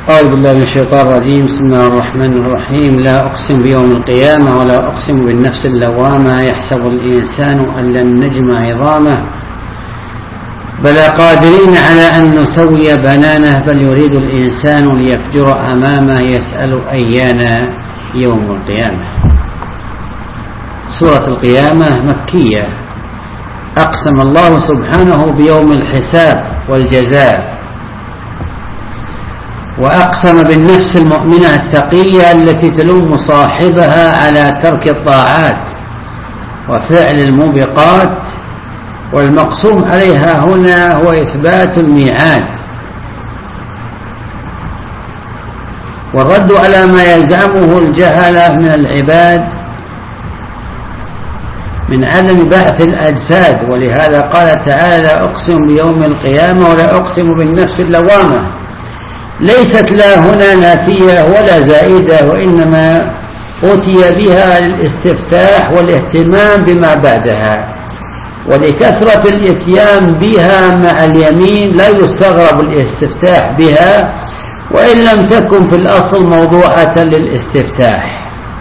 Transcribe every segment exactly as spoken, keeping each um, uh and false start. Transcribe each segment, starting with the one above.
أعوذ بالله من الشيطان الرجيم. بسم الله الرحمن الرحيم. لا أقسم بيوم القيامة ولا أقسم بالنفس اللوامة يحسب الإنسان أن لن نجمع عظامه بلى قادرين على أن نسوي بنانه بل يريد الإنسان ليفجر أمامه يسأل أيان يوم القيامة. سورة القيامة مكية. أقسم الله سبحانه بيوم الحساب والجزاء، وأقسم بالنفس المؤمنة التقية التي تلوم صاحبها على ترك الطاعات وفعل الموبقات، والمقسوم عليها هنا هو إثبات الميعاد والرد على ما يزعمه الجهلة من العباد من عدم بعث الأجساد. ولهذا قال تعالى: لا أقسم بيوم القيامة ولا أقسم بالنفس اللوامة. ليست لا هنا نافية ولا زائدة، وإنما أتي بها للاستفتاح والاهتمام بما بعدها، ولكثرة الاتيان بها مع اليمين لا يستغرب الاستفتاح بها وإن لم تكن في الأصل موضوعة للاستفتاح.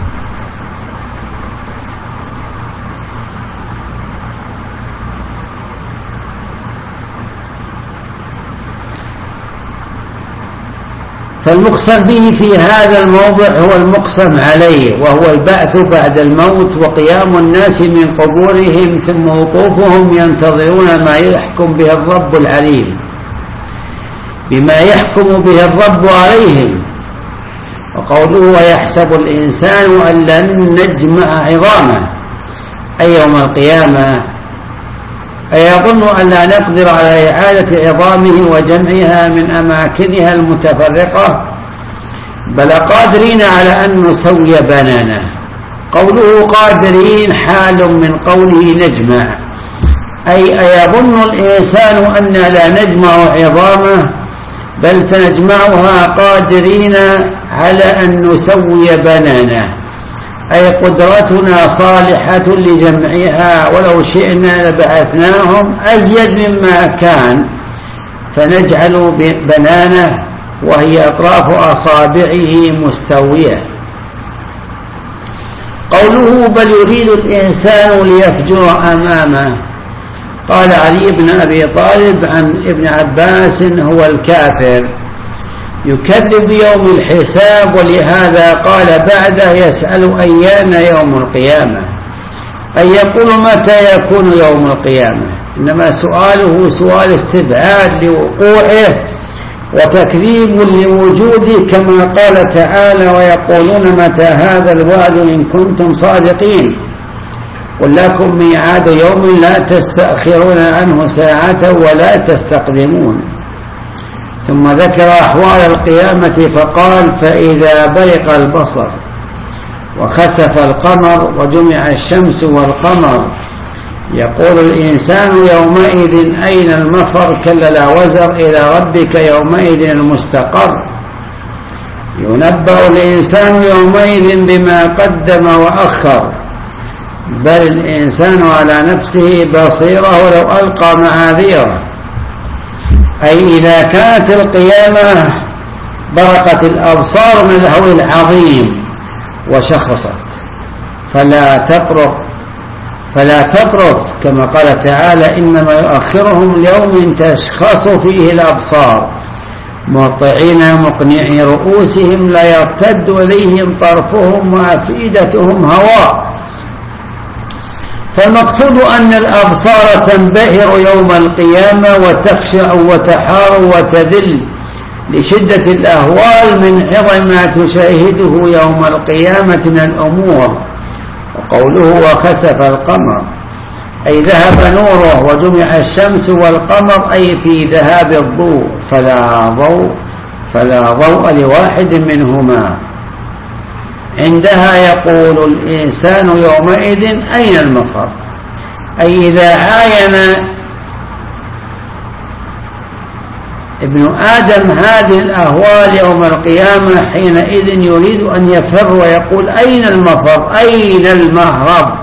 فالمقسم به في هذا الموضع هو المقسم عليه، وهو البعث بعد الموت وقيام الناس من قبورهم ثم وقوفهم ينتظرون ما يحكم به الرب العليم، بما يحكم به الرب عليهم. وقوله: ويحسب الإنسان أن لن نجمع عظامه، أي يوم القيامة، أي يظن أن لا نقدر على إعادة عظامه وجمعها من أماكنها المتفرقة، بل قادرين على أن نسوي بنانه. قوله قادرين حال من قوله نجمع، أي أيظن الإنسان أن لا نجمع عظامه بل سنجمعها قادرين على أن نسوي بنانه، أي قدرتنا صالحة لجمعها، ولو شئنا لبعثناهم أزيد مما كان فنجعل بنانه وهي أطراف أصابعه مستوية. قوله: بل يريد الإنسان ليفجر أمامه، قال علي بن أبي طالب عن ابن عباس: هو الكافر يكذب يوم الحساب، ولهذا قال بعده: يسأل أيان يوم القيامة، أي يقول متى يكون يوم القيامة. إنما سؤاله سؤال استبعاد لوقوعه وتكذيب لوجوده، كما قال تعالى: ويقولون متى هذا الوعد إن كنتم صادقين، قل لكم ميعاد يوم لا تستأخرون عنه ساعة ولا تستقدمون. ثم ذكر أحوال القيامة فقال: فإذا برق البصر وخسف القمر وجمع الشمس والقمر يقول الإنسان يومئذ أين المفر، كلا لا وزر إلى ربك يومئذ المستقر. ينبأ الإنسان يومئذ بما قدم وأخر، بل الإنسان على نفسه بصيرة ولو ألقى معاذيره. أي إذا كانت القيامة برقت الأبصار من الهول العظيم وشخصت فلا تطرق فلا تطرف كما قال تعالى: إنما يؤخرهم ليوم تشخص فيه الأبصار مهطعين مقنعي رؤوسهم لا يرتد إليهم طرفهم وأفئدتهم هواء. فالمقصود أن الأبصار تنبهر يوم القيامة وتخشع وتحار وتذل لشدة الأهوال من عظم ما تشاهده يوم القيامة من الأمور. وقوله: وخسف القمر، أي ذهب نوره، وجمع الشمس والقمر، أي في ذهاب الضوء، فلا ضوء فلا ضوء لواحد منهما. عندها يقول الإنسان يومئذ أين المفر، أي إذا عاين ابن آدم هذه الأهوال يوم القيامة حينئذ يريد أن يفر ويقول: أين المفر، أين المهرب.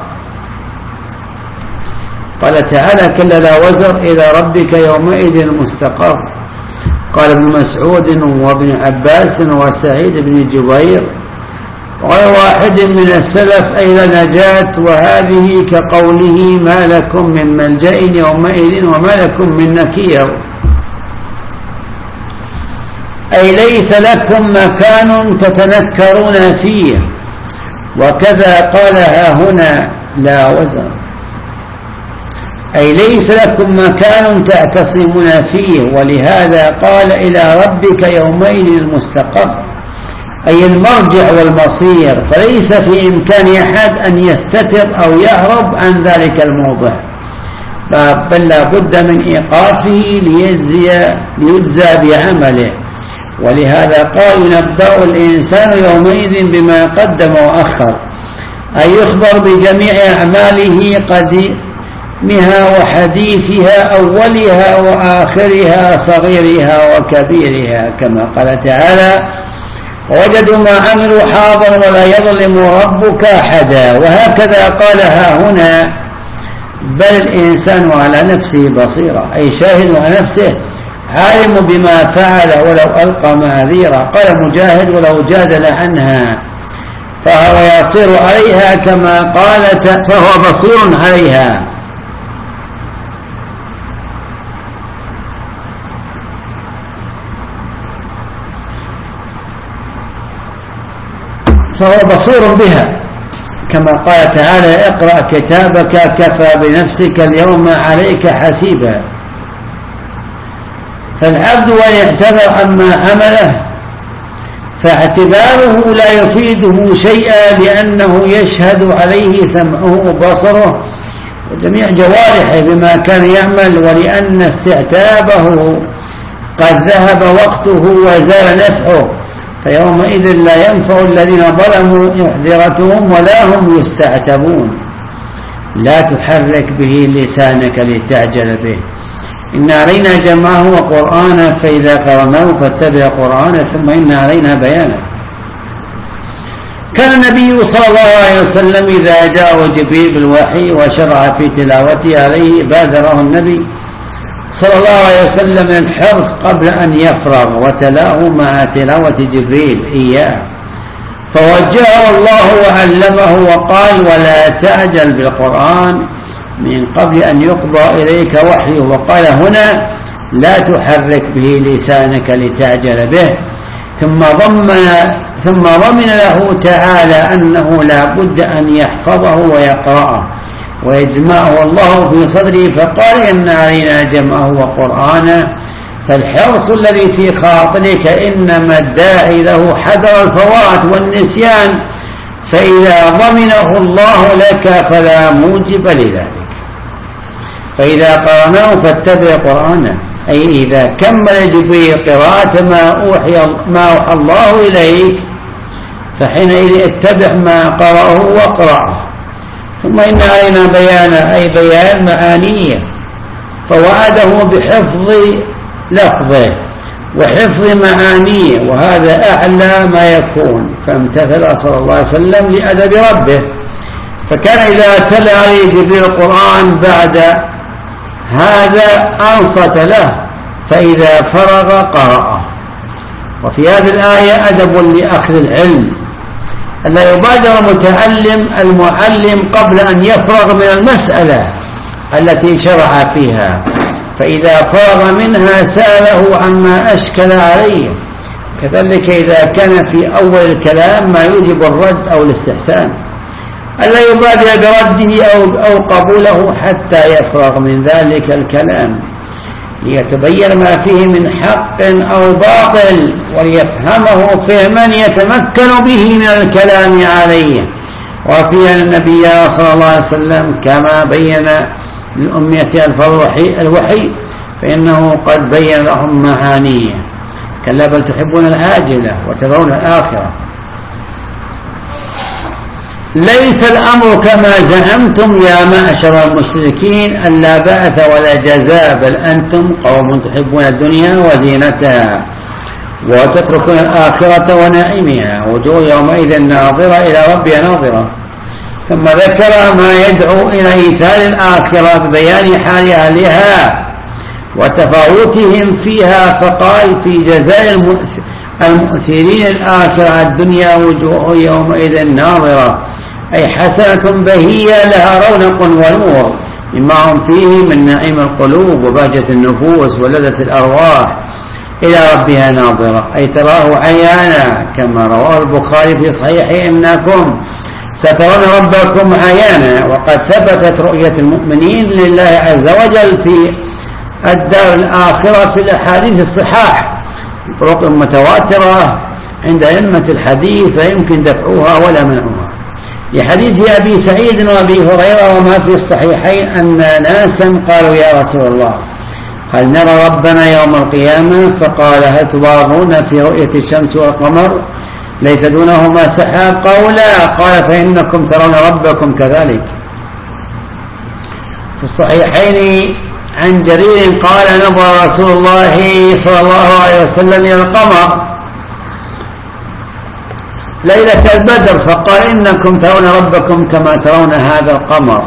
قال تعالى: كلا لا وزر إلى ربك يومئذ المستقر، قال ابن مسعود وابن عباس وسعيد بن جبير وغير واحد من السلف أي لا نجاة، وهذه كقوله ما لكم من ملجأ يومئذ وما لكم من نكير، أي ليس لكم مكان تتنكرون فيه. وكذا قالها هنا لا وزر، أي ليس لكم مكان تعتصمون فيه، ولهذا قال إلى ربك يومئذ المستقر، أي المرجع والمصير، فليس في إمكان أحد أن يستتر أو يهرب عن ذلك الموضع، بل لا بد من إيقافه ليجزي, ليجزى بعمله. ولهذا قال ينبأ الإنسان يومئذ بما قدم وأخر، أي يخبر بجميع أعماله قديمها وحديثها أولها وآخرها صغيرها وكبيرها، كما قال تعالى ووجدوا ما عملوا حاضر ولا يظلم ربك أحدا. وهكذا قالها هنا بل الإنسان على نفسه بصيرة، أي شاهد على نفسه عالم بما فعل ولو ألقى معاذيره. قال مجاهد ولو جادل عنها فهو يصير عليها، كما قال فهو بصير عليها. فهو بصير بها، كما قال تعالى اقرأ كتابك كفى بنفسك اليوم عليك حسيبا. فالعبد وإن اعتذر عما عمله فاعتباره لا يفيده شيئا، لأنه يشهد عليه سمعه وبصره وجميع جوارحه بما كان يعمل، ولأن استعتابه قد ذهب وقته وزال نفعه، فيومئذ لا ينفع الذين ظلموا معذرتهم ولا هم يستعتبون. لا تحرك به لسانك لتعجل به، إن علينا جمعه وقرآنا فإذا قرأناه فاتبع قرآنا ثم إن علينا بيانه. كان النبي صلى الله عليه وسلم إذا جاءه جبريل بالوحي وشرع في تلاوته عليه بادره النبي صلى الله عليه وسلم الحرص قبل أن يفرغ وتلاه مع تلاوة جبريل إياه، فوجهه الله وعلمه وقال ولا تعجل بالقرآن من قبل أن يقضى إليك وحيه. وقال هنا لا تحرك به لسانك لتعجل به، ثم ضمن ثم ضمن له تعالى أنه لا بد أن يحفظه ويقرأه ويجمعه الله في صدره، فقال إن علينا جمعه وقرآنه. فالحرص الذي في خاطرك إنما الداعي له حذر الفوات والنسيان، فإذا ضمنه الله لك فلا موجب لذلك. فإذا قرأناه فاتبع قرآنه، أي إذا كمل جبريل قراءة ما أوحي ما أوحى الله إليك فحينئذ اتبع ما قرأه واقرأه. ثم إن علينا بيانه، أي بيان معانيه، فوعده بحفظ لفظه وحفظ معانيه، وهذا أعلى ما يكون، فامتثل صلى الله عليه وسلم لأدب ربه. فكان إذا تلا عليه جبريل القرآن بعد هذا أنصت له، فإذا فرغ قرأه. وفي هذه الآية أدب لأخذ العلم، أن يبادر متعلم المعلم قبل أن يفرغ من المسألة التي شرع فيها، فإذا فرغ منها سأله عما أشكل عليه. كذلك إذا كان في أول الكلام ما يوجب الرد أو الاستحسان، ألا يبادر برده أو, أو قبوله حتى يفرغ من ذلك الكلام، ليتبين ما فيه من حق أو باطل وليفهمه فهما يتمكن به من الكلام عليه. وفي النبي صلى الله عليه وسلم كما بين للأمية الوحي فإنه قد بين لهم معانيه. كلا بل تحبون العاجلة وتذرون الآخرة. ليس الأمر كما زعمتم يا معشر المشركين أن لا بعث ولا جزاء، بل أنتم قوم تحبون الدنيا وزينتها وتتركون الآخرة ونعيمها، وجوه يومئذ ناظرة إلى ربها ناظرة. ثم ذكر ما يدعو إلى إيثار الآخرة ببيان حال أهلها وتفاوتهم فيها، فقال: في جزاء المؤثرين الآخرة الدنيا وجوه يومئذ ناظرة، أي حسنة بهية لها رونق ونور مما هم فيه من نعيم القلوب وبهجة النفوس ولذة الأرواح إلى ربها ناظرة، أي تراه عيانا، كما رواه البخاري في صحيحه: إنكم سترون ربكم عيانا. وقد ثبتت رؤية المؤمنين لله عز وجل في الدار الآخرة في الأحاديث الصحاح بطرق متواترة عند أئمة الحديث لا يمكن دفعها ولا منعها، لحديث أبي سعيد وأبي هريرة وما في الصحيحين أن ناسا قالوا: يا رسول الله، هل نرى ربنا يوم القيامة؟ فقال: هل تضارون في رؤية الشمس والقمر ليس دونهما سحاب؟ قالوا: لا. قال: فإنكم ترون ربكم كذلك. في الصحيحين عن جرير قال: نظر رسول الله صلى الله عليه وسلم إلى القمر ليلة البدر فقال: إنكم ترون ربكم كما ترون هذا القمر،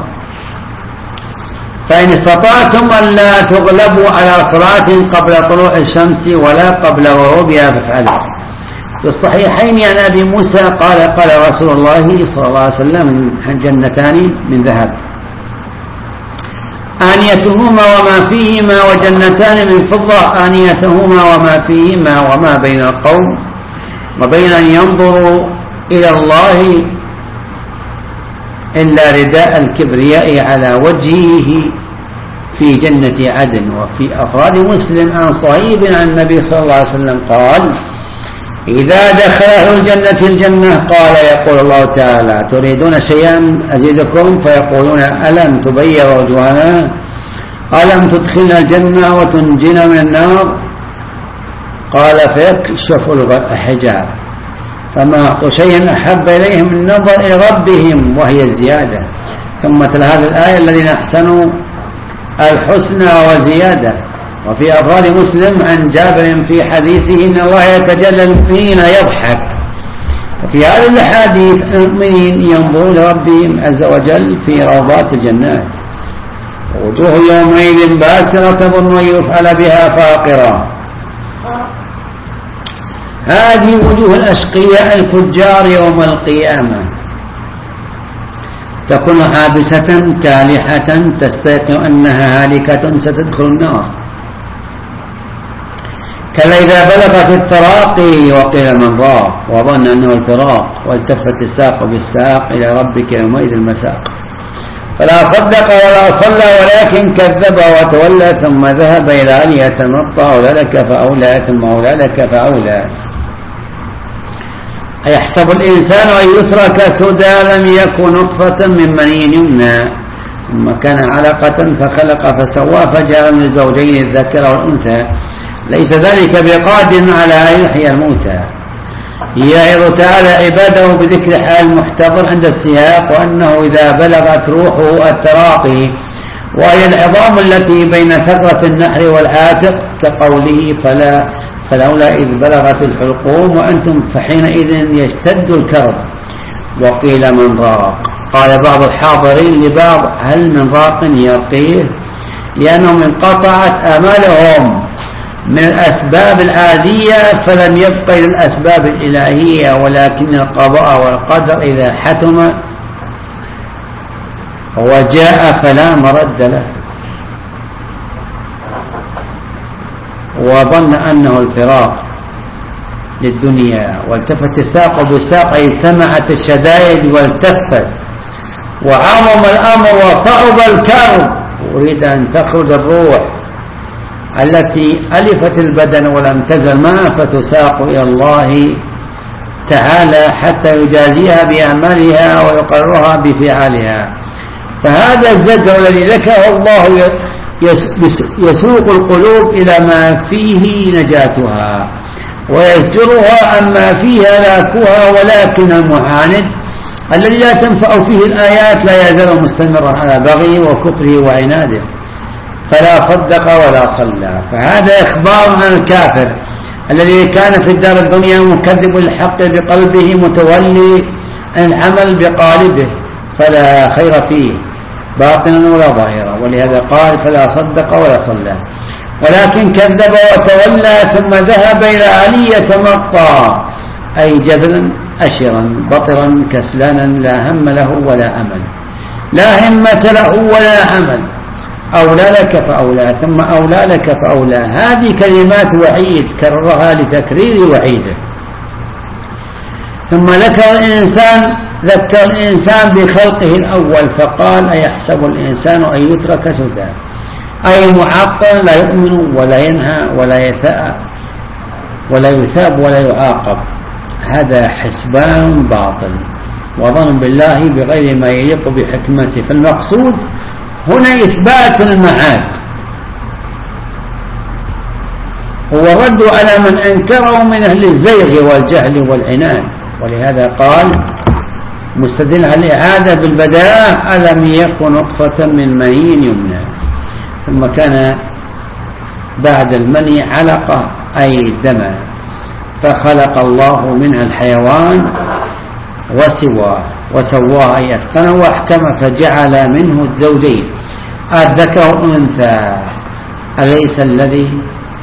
فإن استطعتم أن لا تغلبوا على صلاة قبل طلوع الشمس ولا قبل غروبها فافعلوا. في الصحيحين عن أبي موسى قال: قال رسول الله صلى الله عليه وسلم: جنتان من ذهب آنيتهما وما فيهما، وجنتان من فضة آنيتهما وما فيهما، وما بين القوم وبين أن ينظروا إلى الله إلا رداء الكبرياء على وجهه في جنة عدن. وفي أفراد مسلم عن صهيب عن النبي صلى الله عليه وسلم قال: إذا دخل أهل الجنة الجنة قال يقول الله تعالى: تريدون شيئا أزيدكم؟ فيقولون: ألم تبيض وجوهنا؟ ألم تدخلنا الجنة وتنجينا من النار؟ قال: فيكشف الحجاب، فما أعطوا شيئا أحب إليهم من النظر إلى ربهم وهي الزيادة. ثم تلا هذه الآية: الذين أحسنوا الحسنى وزيادة. وفي أفراد مسلم عن جابر في حديثه: إن الله يتجلى المؤمنين يضحك. ففي هذه الحديث المؤمنين ينظرون لربهم عز وجل في روضات الجنات، ووجوه يومئذ باسرة تظن أن يفعل بها فاقرة. هذه وجوه الأشقياء الفجار يوم القيامة، تكون حابسة كالحة تستيقن أنها هالكة ستدخل النار، كلا إذا بلغ في التراقي وقيل من راق وظن أنه الفراق والتفت الساق بالساق إلى ربك يومئذ المساق، فلا صدق ولا صلى ولكن كذب وتولى ثم ذهب إلى أن يتمطى أولى لك فأولى ثم أولى لك فأولى. أيحسب الإنسان أن يترك سدى لم يكن نطفة من مني يمنى ثم كان علقة فخلق فسوى فجعل من الزوجين الذكر والأنثى ليس ذلك بقادر على أن يحيي الموتى. يعظ تعالى عباده بذكر حال المحتضر عند السياق، وأنه إذا بلغت روحه التراقي وهي العظام التي بين ثغرة النحر والعاتق كقوله: فلا فلولا إذ بلغت الحلقوم وأنتم فحينئذ يشتد الكرب. وقيل من راق. قال بعض الحاضرين لبعض: هل من راق يرقيه؟ لأنهم انقطعت آمالهم من الأسباب العادية فلم يبق إلى الأسباب الإلهية، ولكن القضاء والقدر إذا حتم وجاء فلا مرد له، وظن أنه الفراق للدنيا. والتفت الساق بالساق أي اجتمعت الشدائد والتفت وعظم الأمر وصعب الكرب، أريد أن تخرج الروح التي ألفت البدن ولم تزل معه فتساق إلى الله تعالى حتى يجازيها بأعمالها ويقررها بفعالها. فهذا الزجر الذي ذكره الله يسوق القلوب إلى ما فيه نجاتها ويزجرها عما فيها لاكها، ولكن المعاند الذي لا تنفع فيه الآيات لا يزال مستمرا على بغيه وكفره وعناده، فلا صدق ولا صلى. فهذا إخبار عن الكافر الذي كان في الدار الدنيا مكذب للحق بقلبه متولي العمل بقالبه، فلا خير فيه باطنا ولا ظاهرا، ولهذا قال: فلا صدق ولا صلى. ولكن كذب وتولى ثم ذهب إلى علي يتمطى، أي جذلا أشرا بطرا كسلانا لا هم له ولا أمل، لا همة له ولا أمل. أولى لك فأولى ثم أولى لك فأولى، هذه كلمات وعيد كررها لتكرير وعيده. ثم ذكر الإنسان ذكر الإنسان بخلقه الأول فقال أيحسب الإنسان أن يترك سدى، أي معطل لا يؤمن ولا ينهى ولا يثاء ولا يثاب ولا يعاقب، هذا حسبان باطل وظن بالله بغير ما يليق بحكمته. فالمقصود هنا إثبات المعاد هو الرد على من أنكره من أهل الزيغ والجهل والعناد. ولهذا قال مستدل على الإعادة بالبداء ألم يكن نطفة من مني يمنى، ثم كان بعد المني علقة أي دما، فخلق الله منها الحيوان وسواه وسواه أي أتقنه وأحكم، فجعل منه الزوجين الذكر والأنثى. أليس الذي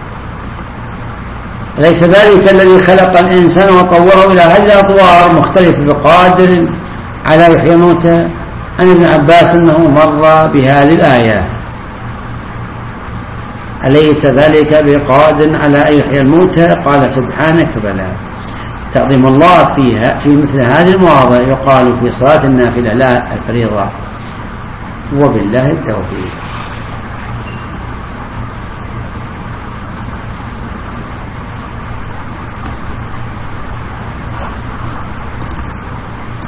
ليس ذلك الذي خلق الإنسان وطوره إلى هذه الأطوار مختلفة بقادر على يحيي الموتى؟ عن ابن عباس أنه مر بهذه الآية أليس ذلك بقادر على أن يحيي الموتى؟ قال سبحانك بلى. تعظيم الله فيها في مثل هذه المواضع يقال في صلاة النافلة لا الفريضة. وبالله التوفيق.